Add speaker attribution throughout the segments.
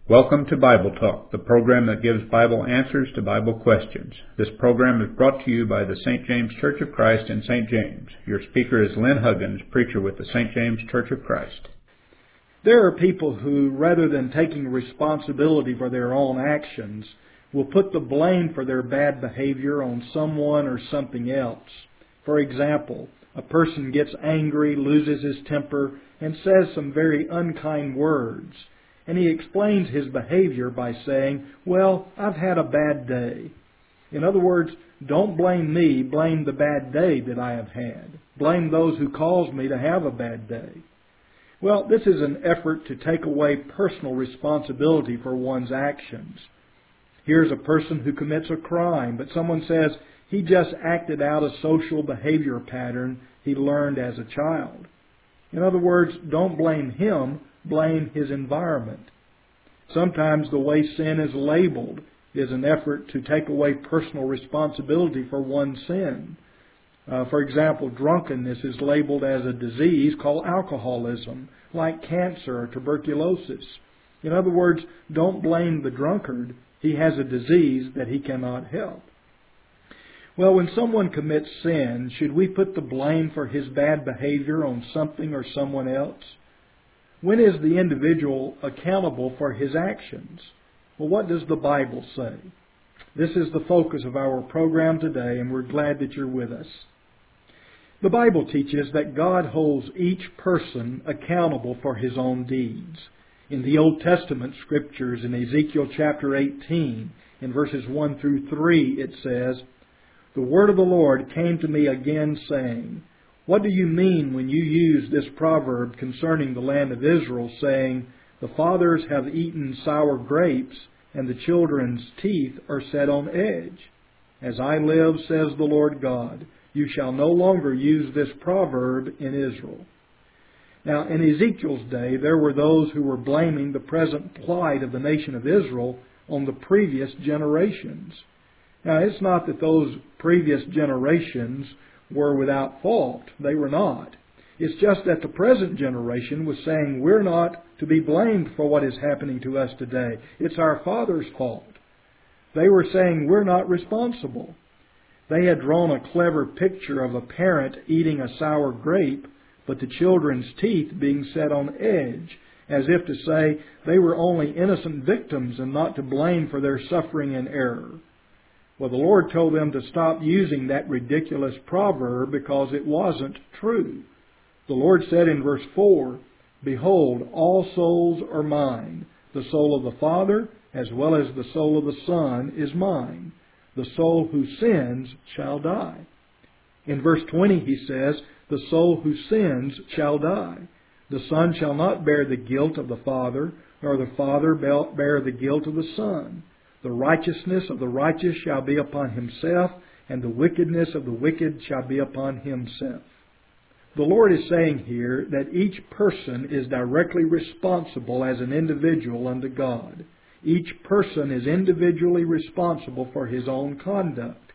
Speaker 1: Welcome to Bible Talk, the program that gives Bible answers to Bible questions. This program is brought to you by the St. James Church of Christ in St. James. Your speaker is Lynn Huggins, preacher with the St. James Church of Christ.
Speaker 2: There are people who, rather than taking responsibility for their own actions, will put the blame for their bad behavior on someone or something else. For example, a person gets angry, loses his temper, and says some very unkind words. And he explains his behavior by saying, "Well, I've had a bad day." In other words, don't blame me, blame the bad day that I have had. Blame those who caused me to have a bad day. Well, this is an effort to take away personal responsibility for one's actions. Here's a person who commits a crime, but someone says he just acted out a social behavior pattern he learned as a child. In other words, don't blame him, blame his environment. Sometimes the way sin is labeled is an effort to take away personal responsibility for one's sin. For example, drunkenness is labeled as a disease called alcoholism, like cancer or tuberculosis. In other words, don't blame the drunkard. He has a disease that he cannot help. Well, when someone commits sin, should we put the blame for his bad behavior on something or someone else? When is the individual accountable for his actions? Well, what does the Bible say? This is the focus of our program today, and we're glad that you're with us. The Bible teaches that God holds each person accountable for his own deeds. In the Old Testament scriptures, in Ezekiel chapter 18, in verses 1 through 3, it says, "The word of the Lord came to me again, saying, What do you mean when you use this proverb concerning the land of Israel, saying, The fathers have eaten sour grapes, and the children's teeth are set on edge? As I live, says the Lord God, you shall no longer use this proverb in Israel." Now, in Ezekiel's day, there were those who were blaming the present plight of the nation of Israel on the previous generations. Now, it's not that those previous generations were without fault. They were not. It's just that the present generation was saying we're not to be blamed for what is happening to us today. It's our father's fault. They were saying we're not responsible. They had drawn a clever picture of a parent eating a sour grape, but the children's teeth being set on edge, as if to say they were only innocent victims and not to blame for their suffering and error. Well, the Lord told them to stop using that ridiculous proverb because it wasn't true. The Lord said in verse 4, "Behold, all souls are mine. The soul of the Father, as well as the soul of the Son, is mine. The soul who sins shall die." In verse 20 he says, "The soul who sins shall die. The Son shall not bear the guilt of the Father, nor the Father bear the guilt of the Son. The righteousness of the righteous shall be upon himself, and the wickedness of the wicked shall be upon himself." The Lord is saying here that each person is directly responsible as an individual unto God. Each person is individually responsible for his own conduct.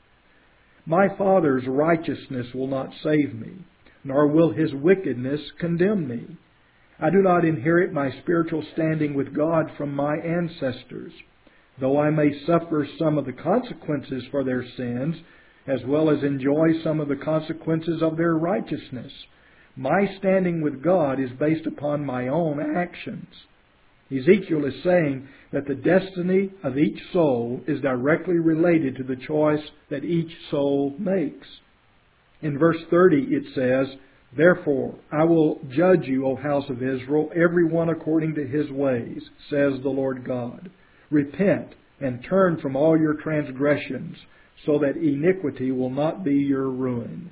Speaker 2: "My Father's righteousness will not save me, nor will his wickedness condemn me. I do not inherit my spiritual standing with God from my ancestors. Though I may suffer some of the consequences for their sins, as well as enjoy some of the consequences of their righteousness, my standing with God is based upon my own actions." Ezekiel is saying that the destiny of each soul is directly related to the choice that each soul makes. In verse 30 it says, "Therefore I will judge you, O house of Israel, every one according to his ways, says the Lord God. Repent and turn from all your transgressions, so that iniquity will not be your ruin."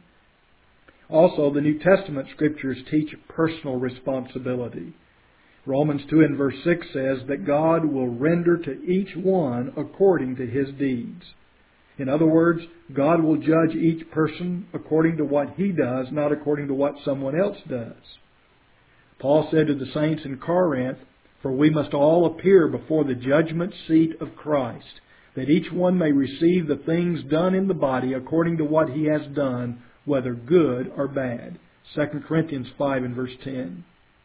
Speaker 2: Also, the New Testament scriptures teach personal responsibility. Romans 2 and verse 6 says that God will render to each one according to his deeds. In other words, God will judge each person according to what he does, not according to what someone else does. Paul said to the saints in Corinth, "For we must all appear before the judgment seat of Christ, that each one may receive the things done in the body according to what he has done, whether good or bad." 2 Corinthians 5 and verse 10.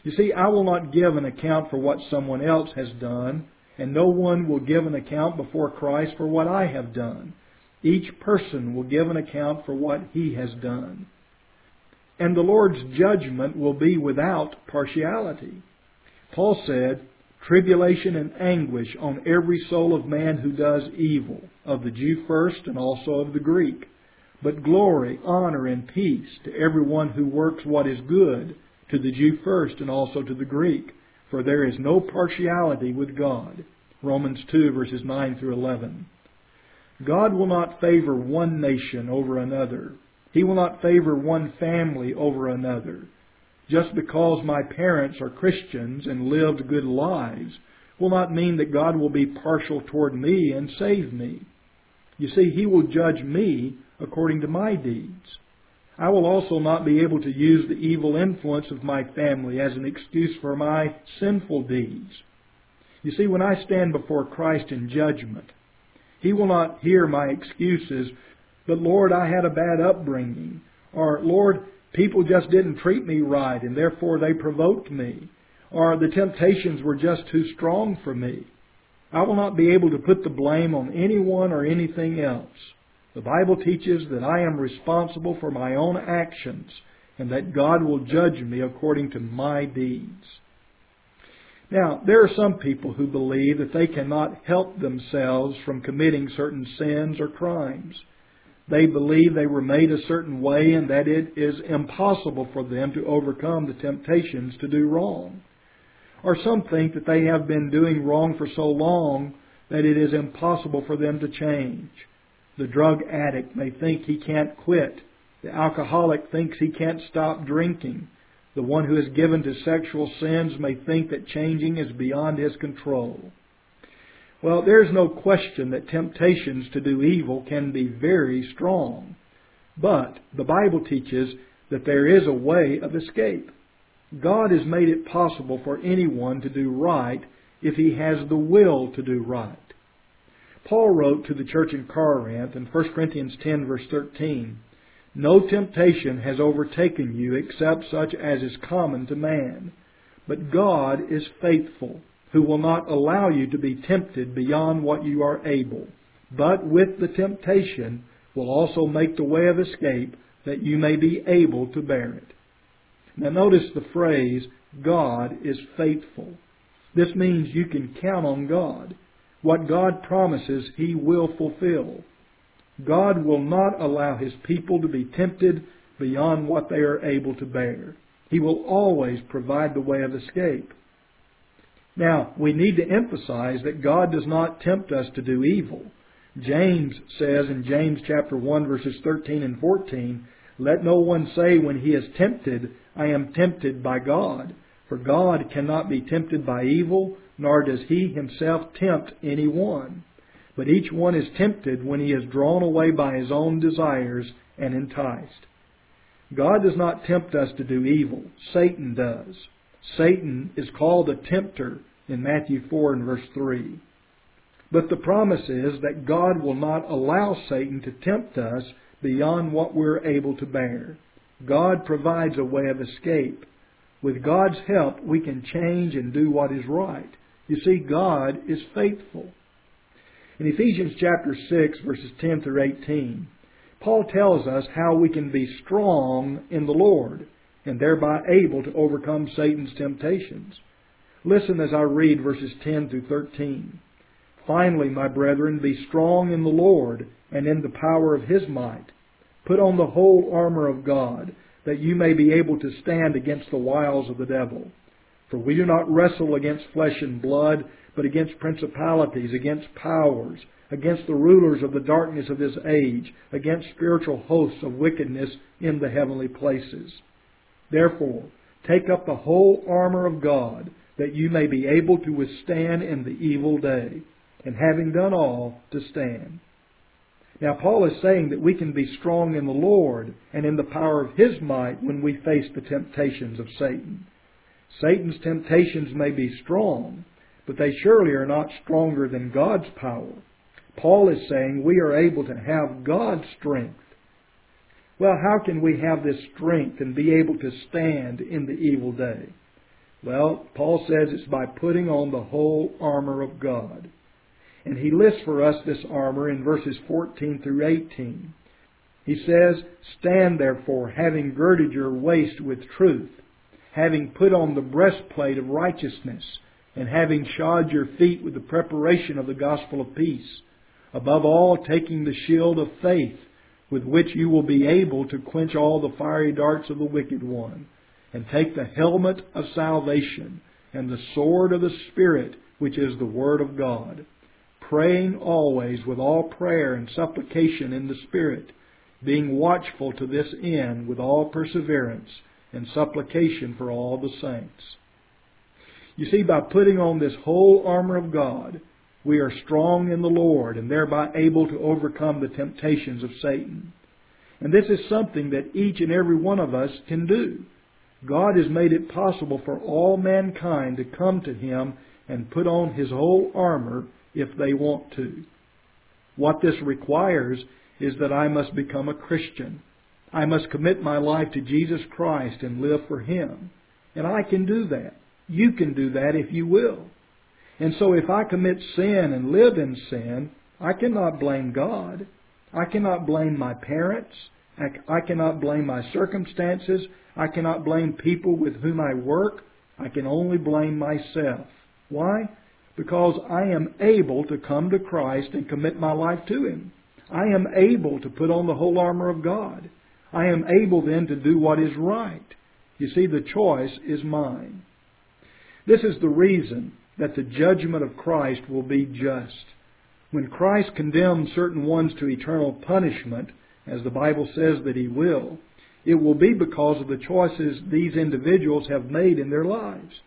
Speaker 2: You see, I will not give an account for what someone else has done, and no one will give an account before Christ for what I have done. Each person will give an account for what he has done. And the Lord's judgment will be without partiality. Paul said, "Tribulation and anguish on every soul of man who does evil, of the Jew first and also of the Greek. But glory, honor, and peace to everyone who works what is good, to the Jew first and also to the Greek. For there is no partiality with God." Romans 2, verses 9 through 11. God will not favor one nation over another. He will not favor one family over another. Just because my parents are Christians and lived good lives will not mean that God will be partial toward me and save me. You see, He will judge me according to my deeds. I will also not be able to use the evil influence of my family as an excuse for my sinful deeds. You see, when I stand before Christ in judgment, He will not hear my excuses, but Lord, I had a bad upbringing, or Lord, people just didn't treat me right and therefore they provoked me, or the temptations were just too strong for me. I will not be able to put the blame on anyone or anything else. The Bible teaches that I am responsible for my own actions and that God will judge me according to my deeds. Now, there are some people who believe that they cannot help themselves from committing certain sins or crimes. They believe they were made a certain way and that it is impossible for them to overcome the temptations to do wrong. Or some think that they have been doing wrong for so long that it is impossible for them to change. The drug addict may think he can't quit. The alcoholic thinks he can't stop drinking. The one who is given to sexual sins may think that changing is beyond his control. Well, there's no question that temptations to do evil can be very strong. But the Bible teaches that there is a way of escape. God has made it possible for anyone to do right if he has the will to do right. Paul wrote to the church in Corinth in 1 Corinthians 10, verse 13, "No temptation has overtaken you except such as is common to man. But God is faithful, who will not allow you to be tempted beyond what you are able, but with the temptation will also make the way of escape that you may be able to bear it." Now notice the phrase, God is faithful. This means you can count on God. What God promises, He will fulfill. God will not allow His people to be tempted beyond what they are able to bear. He will always provide the way of escape. Now, we need to emphasize that God does not tempt us to do evil. James says in James chapter 1, verses 13 and 14, "Let no one say when he is tempted, I am tempted by God. For God cannot be tempted by evil, nor does He Himself tempt anyone. But each one is tempted when he is drawn away by his own desires and enticed." God does not tempt us to do evil. Satan does. Satan is called a tempter in Matthew 4 and verse 3. But the promise is that God will not allow Satan to tempt us beyond what we're able to bear. God provides a way of escape. With God's help, we can change and do what is right. You see, God is faithful. In Ephesians chapter 6, verses 10 through 18, Paul tells us how we can be strong in the Lord and thereby able to overcome Satan's temptations. Listen as I read verses 10 through 13. "Finally, my brethren, be strong in the Lord and in the power of His might. Put on the whole armor of God, that you may be able to stand against the wiles of the devil. For we do not wrestle against flesh and blood, but against principalities, against powers, against the rulers of the darkness of this age, against spiritual hosts of wickedness in the heavenly places. Therefore, take up the whole armor of God, that you may be able to withstand in the evil day, and having done all, to stand." Now, Paul is saying that we can be strong in the Lord and in the power of His might when we face the temptations of Satan. Satan's temptations may be strong, but they surely are not stronger than God's power. Paul is saying we are able to have God's strength. Well, how can we have this strength and be able to stand in the evil day? Well, Paul says it's by putting on the whole armor of God. And he lists for us this armor in verses 14 through 18. He says, "Stand therefore, having girded your waist with truth, having put on the breastplate of righteousness, and having shod your feet with the preparation of the gospel of peace. Above all, taking the shield of faith, with which you will be able to quench all the fiery darts of the wicked one. And take the helmet of salvation, and the sword of the Spirit, which is the Word of God. Praying always with all prayer and supplication in the Spirit, being watchful to this end with all perseverance and supplication for all the saints." You see, by putting on this whole armor of God, we are strong in the Lord and thereby able to overcome the temptations of Satan. And this is something that each and every one of us can do. God has made it possible for all mankind to come to Him and put on His whole armor if they want to. What this requires is that I must become a Christian. I must commit my life to Jesus Christ and live for Him. And I can do that. You can do that if you will. And so if I commit sin and live in sin, I cannot blame God. I cannot blame my parents. I cannot blame my circumstances. I cannot blame people with whom I work. I can only blame myself. Why? Because I am able to come to Christ and commit my life to Him. I am able to put on the whole armor of God. I am able then to do what is right. You see, the choice is mine. This is the reason that the judgment of Christ will be just. When Christ condemns certain ones to eternal punishment, as the Bible says that He will, it will be because of the choices these individuals have made in their lives.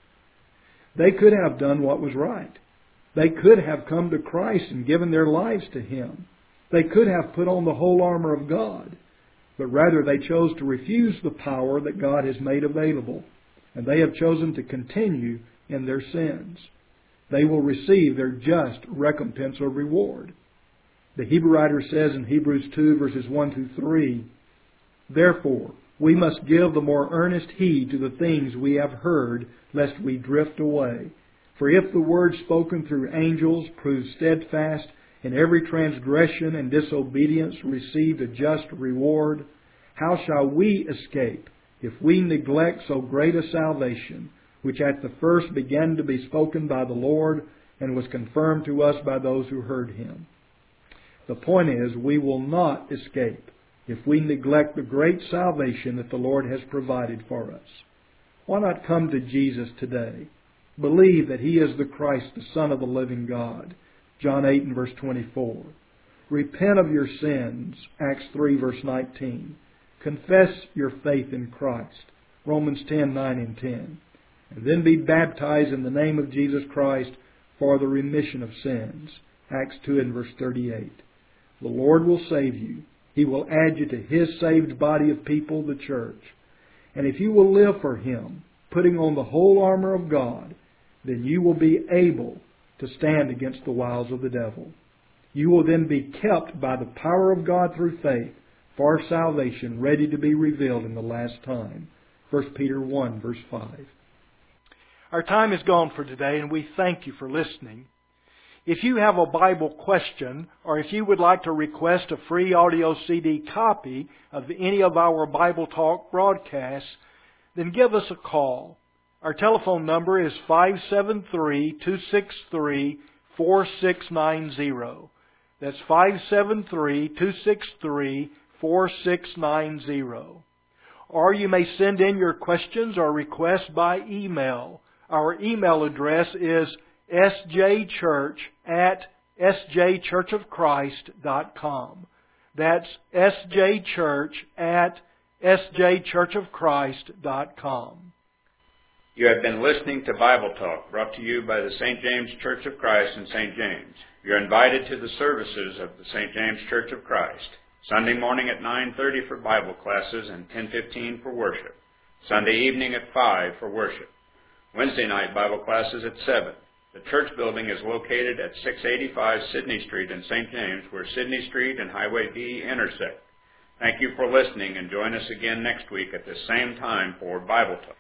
Speaker 2: They could have done what was right. They could have come to Christ and given their lives to Him. They could have put on the whole armor of God. But rather they chose to refuse the power that God has made available. And they have chosen to continue in their sins. They will receive their just recompense or reward. The Hebrew writer says in Hebrews 2 verses 1 through 3, "Therefore, we must give the more earnest heed to the things we have heard, lest we drift away. For if the word spoken through angels proved steadfast, and every transgression and disobedience received a just reward, how shall we escape if we neglect so great a salvation, which at the first began to be spoken by the Lord and was confirmed to us by those who heard Him?" The point is, we will not escape if we neglect the great salvation that the Lord has provided for us. Why not come to Jesus today? Believe that He is the Christ, the Son of the living God. John 8 and verse 24. Repent of your sins. Acts 3 verse 19. Confess your faith in Christ. Romans 10, 9 and 10. And then be baptized in the name of Jesus Christ for the remission of sins. Acts 2 and verse 38. The Lord will save you. He will add you to His saved body of people, the church. And if you will live for Him, putting on the whole armor of God, then you will be able to stand against the wiles of the devil. You will then be kept by the power of God through faith for salvation, ready to be revealed in the last time. 1 Peter 1 verse 5. Our time is gone for today, and we thank you for listening. If you have a Bible question, or if you would like to request a free audio CD copy of any of our Bible Talk broadcasts, then give us a call. Our telephone number is 573-263-4690. That's 573-263-4690. Or you may send in your questions or requests by email. Our email address is sjchurch@sjchurchofchrist.com. That's sjchurch@sjchurchofchrist.com.
Speaker 1: You have been listening to Bible Talk, brought to you by the St. James Church of Christ in St. James. You're invited to the services of the St. James Church of Christ. Sunday morning at 9:30 for Bible classes and 10:15 for worship. Sunday evening at 5 for worship. Wednesday night Bible classes at 7. The church building is located at 685 Sidney Street in St. James, where Sidney Street and Highway B intersect. Thank you for listening, and join us again next week at the same time for Bible Talk.